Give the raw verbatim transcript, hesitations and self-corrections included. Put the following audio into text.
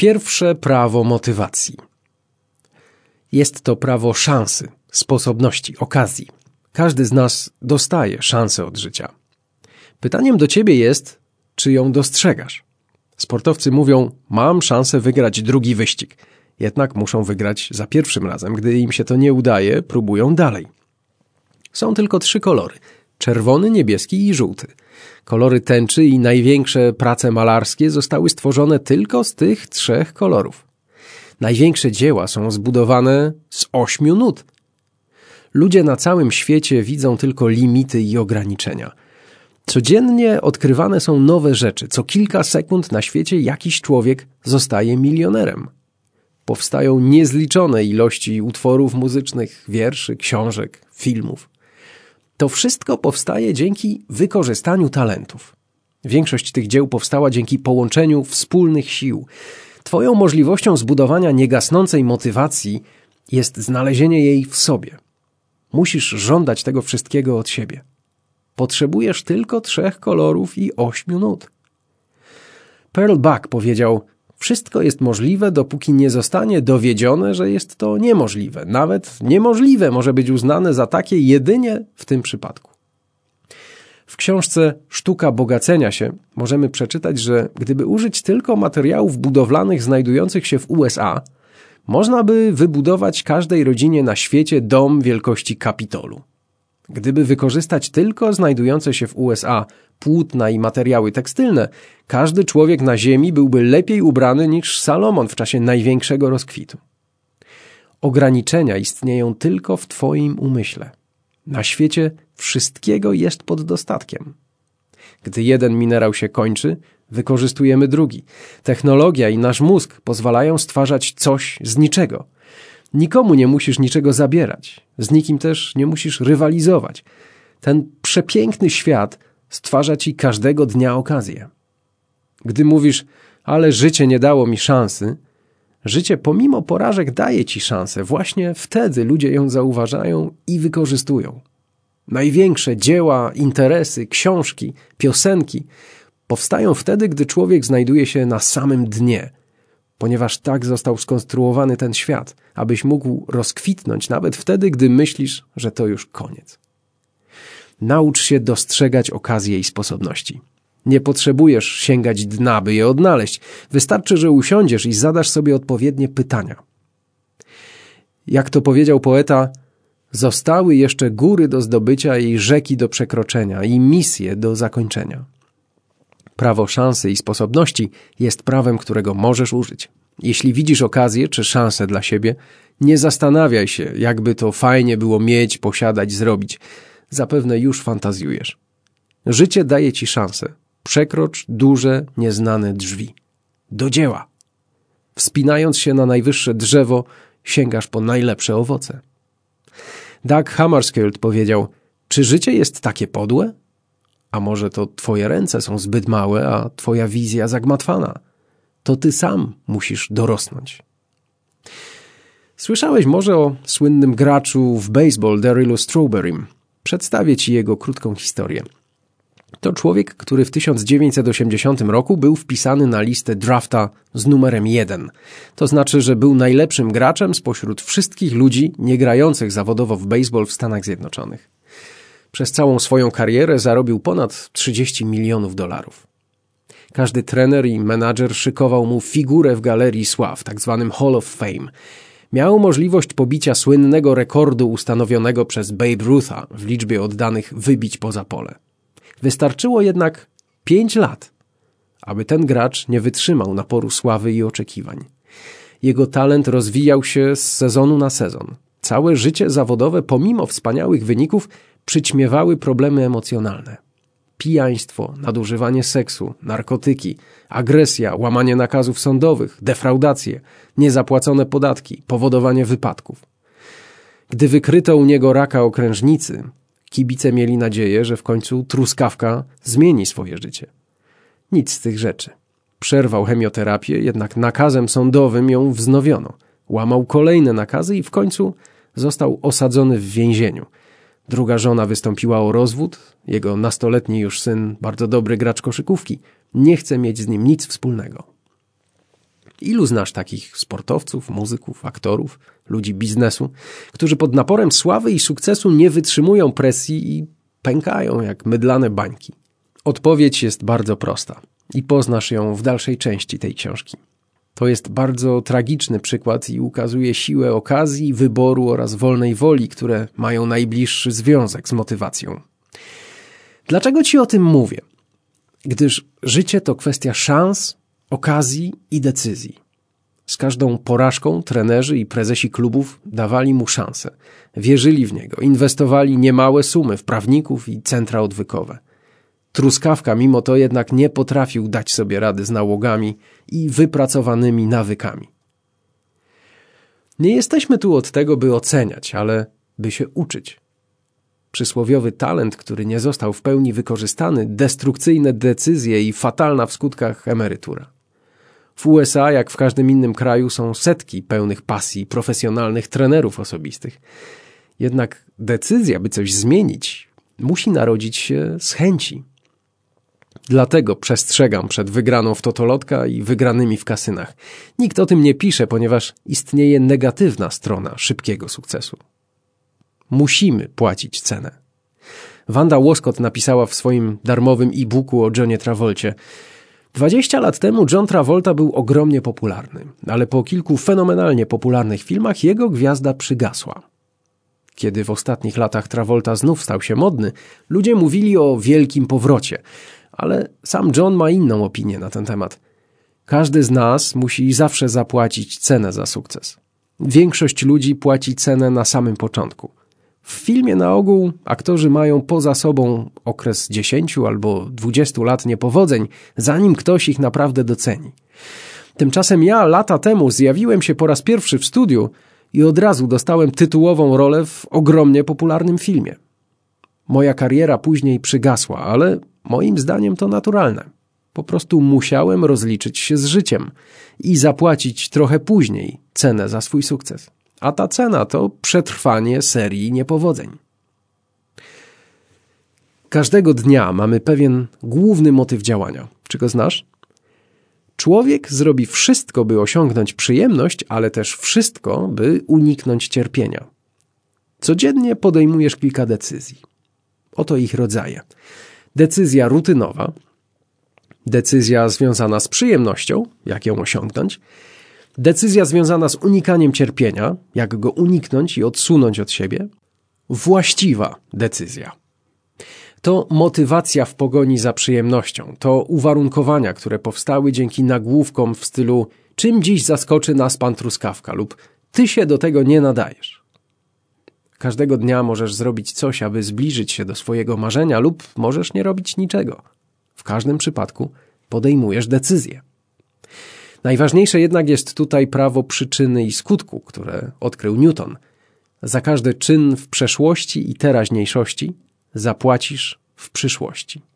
Pierwsze prawo motywacji. Jest to prawo szansy, sposobności, okazji. Każdy z nas dostaje szansę od życia. Pytaniem do ciebie jest, czy ją dostrzegasz? Sportowcy mówią, mam szansę wygrać drugi wyścig. Jednak muszą wygrać za pierwszym razem. Gdy im się to nie udaje, próbują dalej. Są tylko trzy kolory. Czerwony, niebieski i żółty. Kolory tęczy i największe prace malarskie zostały stworzone tylko z tych trzech kolorów. Największe dzieła są zbudowane z ośmiu nut. Ludzie na całym świecie widzą tylko limity i ograniczenia. Codziennie odkrywane są nowe rzeczy. Co kilka sekund na świecie jakiś człowiek zostaje milionerem. Powstają niezliczone ilości utworów muzycznych, wierszy, książek, filmów. To wszystko powstaje dzięki wykorzystaniu talentów. Większość tych dzieł powstała dzięki połączeniu wspólnych sił. Twoją możliwością zbudowania niegasnącej motywacji jest znalezienie jej w sobie. Musisz żądać tego wszystkiego od siebie. Potrzebujesz tylko trzech kolorów i ośmiu nut. Pearl Buck powiedział, wszystko jest możliwe, dopóki nie zostanie dowiedzione, że jest to niemożliwe. Nawet niemożliwe może być uznane za takie jedynie w tym przypadku. W książce Sztuka bogacenia się możemy przeczytać, że gdyby użyć tylko materiałów budowlanych znajdujących się w U S A, można by wybudować każdej rodzinie na świecie dom wielkości Kapitolu. Gdyby wykorzystać tylko znajdujące się w U S A płótna i materiały tekstylne, każdy człowiek na ziemi byłby lepiej ubrany niż Salomon w czasie największego rozkwitu. Ograniczenia istnieją tylko w twoim umyśle. Na świecie wszystkiego jest pod dostatkiem. Gdy jeden minerał się kończy, wykorzystujemy drugi. Technologia i nasz mózg pozwalają stwarzać coś z niczego. Nikomu nie musisz niczego zabierać. Z nikim też nie musisz rywalizować. Ten przepiękny świat stwarza ci każdego dnia okazję. Gdy mówisz, ale życie nie dało mi szansy, życie pomimo porażek daje ci szansę. Właśnie wtedy ludzie ją zauważają i wykorzystują. Największe dzieła, interesy, książki, piosenki powstają wtedy, gdy człowiek znajduje się na samym dnie, ponieważ tak został skonstruowany ten świat, abyś mógł rozkwitnąć nawet wtedy, gdy myślisz, że to już koniec. Naucz się dostrzegać okazje i sposobności. Nie potrzebujesz sięgać dna, by je odnaleźć. Wystarczy, że usiądziesz i zadasz sobie odpowiednie pytania. Jak to powiedział poeta, zostały jeszcze góry do zdobycia i rzeki do przekroczenia i misje do zakończenia. Prawo szansy i sposobności jest prawem, którego możesz użyć. Jeśli widzisz okazję czy szansę dla siebie, nie zastanawiaj się, jakby to fajnie było mieć, posiadać, zrobić. Zapewne już fantazjujesz. Życie daje ci szansę. Przekrocz duże, nieznane drzwi. Do dzieła. Wspinając się na najwyższe drzewo, sięgasz po najlepsze owoce. Doug Hammarskjöld powiedział, czy życie jest takie podłe? A może to twoje ręce są zbyt małe, a twoja wizja zagmatwana? To ty sam musisz dorosnąć. Słyszałeś może o słynnym graczu w baseball Darrylu Strawberrym. Przedstawię ci jego krótką historię. To człowiek, który w tysiąc dziewięćset osiemdziesiątym roku był wpisany na listę drafta z numerem jeden. To znaczy, że był najlepszym graczem spośród wszystkich ludzi niegrających zawodowo w baseball w Stanach Zjednoczonych. Przez całą swoją karierę zarobił ponad trzydzieści milionów dolarów. Każdy trener i menadżer szykował mu figurę w galerii sław, tak zwanym Hall of Fame. Miał możliwość pobicia słynnego rekordu ustanowionego przez Babe Rutha w liczbie oddanych wybić poza pole. Wystarczyło jednak pięć lat, aby ten gracz nie wytrzymał naporu sławy i oczekiwań. Jego talent rozwijał się z sezonu na sezon. Całe życie zawodowe, pomimo wspaniałych wyników, przyćmiewały problemy emocjonalne. Pijaństwo, nadużywanie seksu, narkotyki, agresja, łamanie nakazów sądowych, defraudacje, niezapłacone podatki, powodowanie wypadków. Gdy wykryto u niego raka okrężnicy, kibice mieli nadzieję, że w końcu truskawka zmieni swoje życie. Nic z tych rzeczy. Przerwał chemioterapię, jednak nakazem sądowym ją wznowiono. Łamał kolejne nakazy i w końcu został osadzony w więzieniu. Druga żona wystąpiła o rozwód, jego nastoletni już syn, bardzo dobry gracz koszykówki, nie chce mieć z nim nic wspólnego. Ilu znasz takich sportowców, muzyków, aktorów, ludzi biznesu, którzy pod naporem sławy i sukcesu nie wytrzymują presji i pękają jak mydlane bańki? Odpowiedź jest bardzo prosta i poznasz ją w dalszej części tej książki. To jest bardzo tragiczny przykład i ukazuje siłę okazji, wyboru oraz wolnej woli, które mają najbliższy związek z motywacją. Dlaczego ci o tym mówię? Gdyż życie to kwestia szans, okazji i decyzji. Z każdą porażką trenerzy i prezesi klubów dawali mu szansę. Wierzyli w niego, inwestowali niemałe sumy w prawników i centra odwykowe. Truskawka mimo to jednak nie potrafił dać sobie rady z nałogami i wypracowanymi nawykami. Nie jesteśmy tu od tego, by oceniać, ale by się uczyć. Przysłowiowy talent, który nie został w pełni wykorzystany, destrukcyjne decyzje i fatalna w skutkach emerytura. W U S A, jak w każdym innym kraju, są setki pełnych pasji profesjonalnych trenerów osobistych. Jednak decyzja, by coś zmienić, musi narodzić się z chęci. Dlatego przestrzegam przed wygraną w totolotka i wygranymi w kasynach. Nikt o tym nie pisze, ponieważ istnieje negatywna strona szybkiego sukcesu. Musimy płacić cenę. Wanda Łoskot napisała w swoim darmowym e-booku o Johnie Travolcie: dwadzieścia lat temu John Travolta był ogromnie popularny, ale po kilku fenomenalnie popularnych filmach jego gwiazda przygasła. Kiedy w ostatnich latach Travolta znów stał się modny, ludzie mówili o wielkim powrocie, ale sam John ma inną opinię na ten temat. Każdy z nas musi zawsze zapłacić cenę za sukces. Większość ludzi płaci cenę na samym początku. W filmie na ogół aktorzy mają poza sobą okres dziesięciu albo dwudziestu lat niepowodzeń, zanim ktoś ich naprawdę doceni. Tymczasem ja lata temu zjawiłem się po raz pierwszy w studiu i od razu dostałem tytułową rolę w ogromnie popularnym filmie. Moja kariera później przygasła, ale moim zdaniem to naturalne. Po prostu musiałem rozliczyć się z życiem i zapłacić trochę później cenę za swój sukces. A ta cena to przetrwanie serii niepowodzeń. Każdego dnia mamy pewien główny motyw działania. Czy go znasz? Człowiek zrobi wszystko, by osiągnąć przyjemność, ale też wszystko, by uniknąć cierpienia. Codziennie podejmujesz kilka decyzji. Oto ich rodzaje. Decyzja rutynowa, decyzja związana z przyjemnością, jak ją osiągnąć, decyzja związana z unikaniem cierpienia, jak go uniknąć i odsunąć od siebie, właściwa decyzja. To motywacja w pogoni za przyjemnością, to uwarunkowania, które powstały dzięki nagłówkom w stylu czym dziś zaskoczy nas pan Truskawka lub ty się do tego nie nadajesz. Każdego dnia możesz zrobić coś, aby zbliżyć się do swojego marzenia lub możesz nie robić niczego. W każdym przypadku podejmujesz decyzję. Najważniejsze jednak jest tutaj prawo przyczyny i skutku, które odkrył Newton. Za każdy czyn w przeszłości i teraźniejszości zapłacisz w przyszłości.